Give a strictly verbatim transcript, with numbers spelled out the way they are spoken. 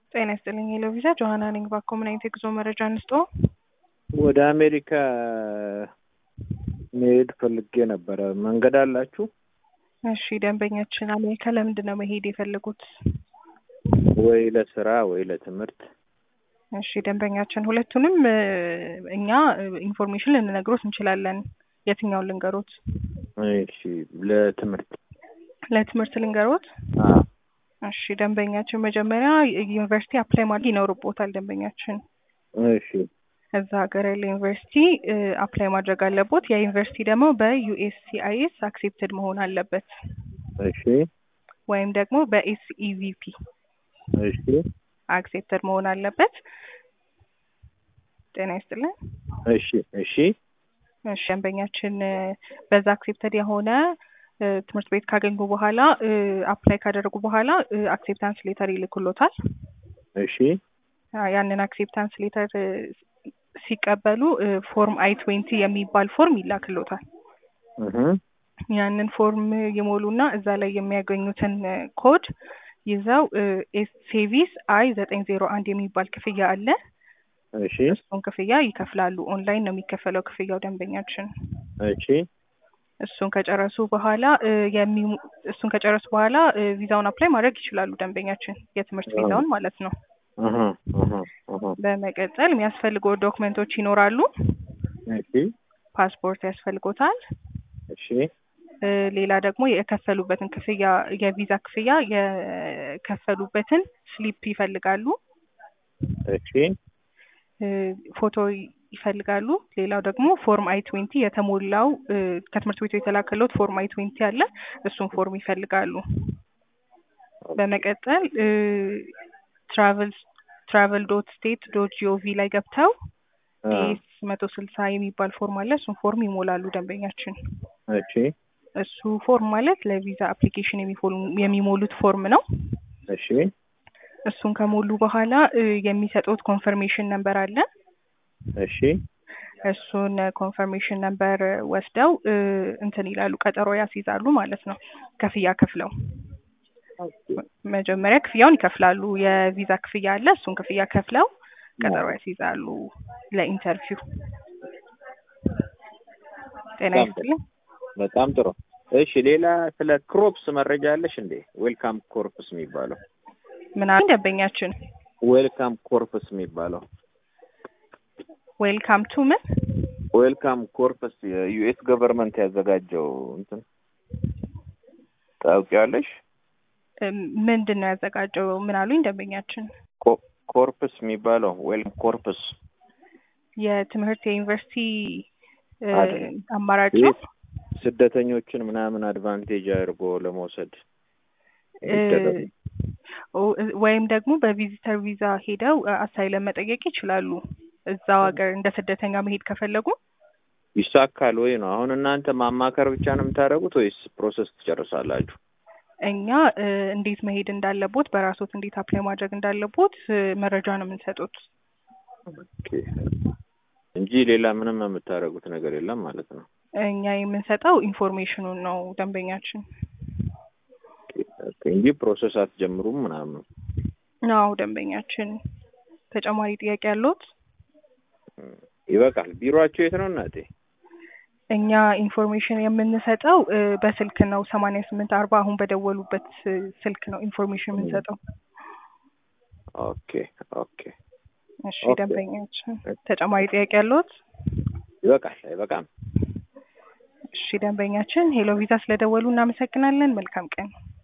ጤና ይስጥልኝ የሎቪዛ ጆሃና ነኝ። በኮሙኒቲ ጉዞ መረጃ እንስጦ። ወደ አሜሪካ መሄድ ፈልጌ ነበር። መንገድ አላችሁ? እሺ ደንበኛችን አሜሪካ ለምንድን ነው መሄድ የፈለጉት? ወይ ለስራ ወይ ለትምህርት? እሺ ደንበኛችን ሁለቱንም እኛ ኢንፎርሜሽን ልንነግሮት እንችላለን። የትኛውን ልንገሮት? እሺ ለትምህርት ለትምህርት ልንገሮት? አዎ። እሺ ደንበኛችን መጀመሪያ ዩኒቨርሲቲ አፕላይ ማድረግ ይኖርቦታል ደንበኛችን። እሺ እዛ ሀገር ያለ ዩኒቨርሲቲ አፕላይ ማድረግ አለቦት። ያ ዩኒቨርሲቲ ደግሞ በዩኤስሲአይኤስ አክሴፕትድ መሆን አለበት። እሺ ወይም ደግሞ በኤስኢቪፒ እሺ አክሴፕትድ መሆን አለበት። ጤና ይስጥልኝ። እሺ እሺ እሺ ደንበኛችን በዛ አክሴፕትድ የሆነ ትምህርት ቤት ካገኙ በኋላ አፕላይ ካደረጉ በኋላ አክሴፕታንስ ሌተር ይልኩሎታል። እሺ ያንን አክሴፕታንስ ሌተር ሲቀበሉ ፎርም አይ ትዌንቲ የሚባል ፎርም ይላክሎታል። እህ ያንን ፎርም ይሞሉና እዛ ላይ የሚያገኙትን ኮድ ይዘው ሴቪስ አይ ዘጠኝ ዜሮ አንድ የሚባል ክፍያ አለ። እሺ እሱን ክፍያ ይከፍላሉ። ኦንላይን ነው የሚከፈለው ክፍያው ደንበኛችን። እሺ እሱን ከጨረሱ በኋላ እሱን ከጨረሱ በኋላ ቪዛውን አፕላይ ማድረግ ይችላሉ ደንበኛችን፣ የትምህርት ቪዛውን ማለት ነው። አሃ አሃ አሃ በመቀጠል የሚያስፈልገው ዶክመንቶች ይኖራሉ። እሺ ፓስፖርት ያስፈልጎታል። እሺ ሌላ ደግሞ የከፈሉበትን ክፍያ የቪዛ ክፍያ የከፈሉበትን ስሊፕ ይፈልጋሉ። እሺ ፎቶ ይፈልጋሉ። ሌላው ደግሞ ፎርም አይ ትዌንቲ የተሞላው ከትምህርት ቤቱ የተላከለው ፎርም አይ ትዌንቲ አለ። እሱን ፎርም ይፈልጋሉ። በመቀጠል ትራቨል ትራቨል ዶት ስቴት ዶት ጂኦቪ ላይ ገብተው ኤስ መቶ ስልሳ የሚባል ፎርም አለ። እሱን ፎርም ይሞላሉ ደንበኛችን። እሺ እሱ ፎርም ማለት ለቪዛ አፕሊኬሽን የሚሞሉት ፎርም ነው። እሺ እሱን ከሞሉ በኋላ የሚሰጡት ኮንፈርሜሽን ነምበር አለ። እሺ እሱን ኮንፈርሜሽን ነምበር ወስደው እንትን ይላሉ፣ ቀጠሮ ያስይዛሉ ማለት ነው። ክፍያ ከፍለው መጀመሪያ ክፍያውን ይከፍላሉ። የቪዛ ክፍያ አለ። እሱን ክፍያ ከፍለው ቀጠሮ ያስይዛሉ ለኢንተርቪው። ጤና ይስጥልኝ። በጣም ጥሩ። እሺ ሌላ ስለ ክሮፕስ መረጃ አለሽ እንዴ? ዌልካም ኮርፕስ የሚባለው ምን አለ ደንበኛችን? ዌልካም ኮርፕስ የሚባለው ዌልካም ቱ ምን? ዌልካም ኮርፕስ የዩኤስ ገቨርንመንት ያዘጋጀው እንትን ታውቂያለሽ? ምንድን ነው ያዘጋጀው? ምን አሉኝ ደንበኛችን? ኮርፕስ የሚባለው ዌልካም ኮርፕስ የትምህርት የዩኒቨርሲቲ አማራጭ ነው። ስደተኞችን ምናምን አድቫንቴጅ አድርጎ ለመውሰድ ወይም ደግሞ በቪዚተር ቪዛ ሄደው አሳይለም መጠየቅ ይችላሉ። እዛው ሀገር እንደ ስደተኛ መሄድ ከፈለጉ ይሳካል ወይ ነው? አሁን እናንተ ማማከር ብቻ ነው የምታደርጉት ወይስ ፕሮሰስ ትጨርሳላችሁ? እኛ እንዴት መሄድ እንዳለቦት፣ በራሶት እንዴት አፕላይ ማድረግ እንዳለቦት መረጃ ነው የምንሰጡት እንጂ ሌላ ምንም የምታደርጉት ነገር የለም ማለት ነው። እኛ የምንሰጠው ኢንፎርሜሽኑን ነው ደንበኛችን እንጂ ፕሮሰስ አትጀምሩም ምናምን ነው ደንበኛችን። ተጨማሪ ጥያቄ ያለዎት? ይበቃል። ቢሮአችሁ የት ነው እናቴ? እኛ ኢንፎርሜሽን የምንሰጠው በስልክ ነው። ሰማንያ ስምንት አርባ አሁን በደወሉበት ስልክ ነው ኢንፎርሜሽን የምንሰጠው። ኦኬ ኦኬ እሺ ደንበኛችን ተጨማሪ ጥያቄ ያለዎት? ይበቃል። አይበቃም? እሺ ደንበኛችን ሄሎ ቪዛ ስለደወሉ እናመሰግናለን። መልካም ቀን።